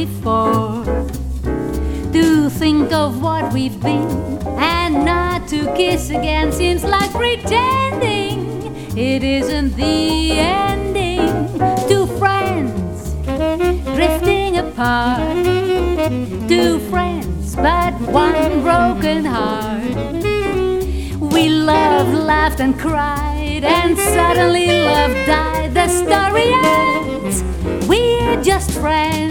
before. To think of what we've been and not to kiss again seems like pretending it isn't the ending. Two friends drifting apart, two friends but one broken heart. We loved, laughed and cried, and suddenly love died. The story ends, we're just friends.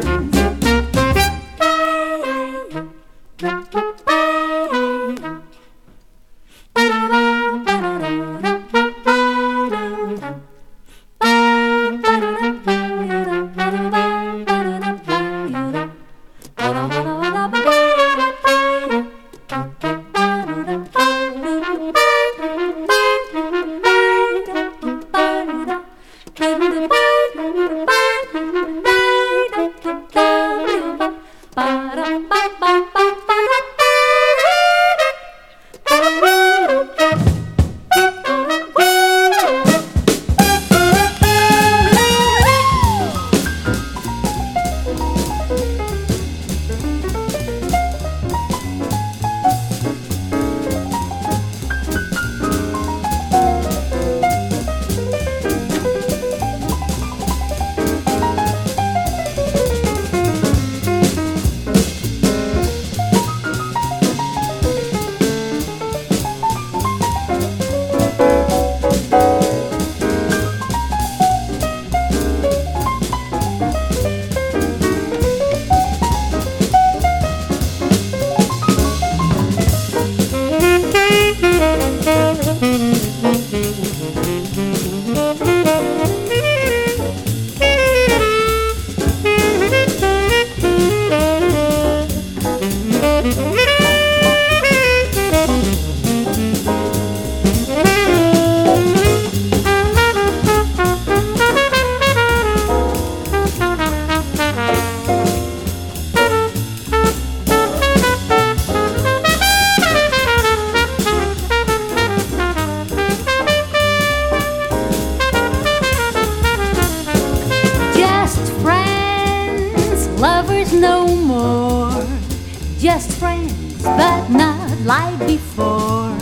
Lovers no more, just friends but not like before.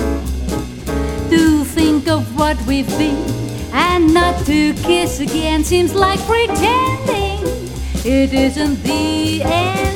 To think of what we've been and not to kiss again seems like pretending it isn't the end.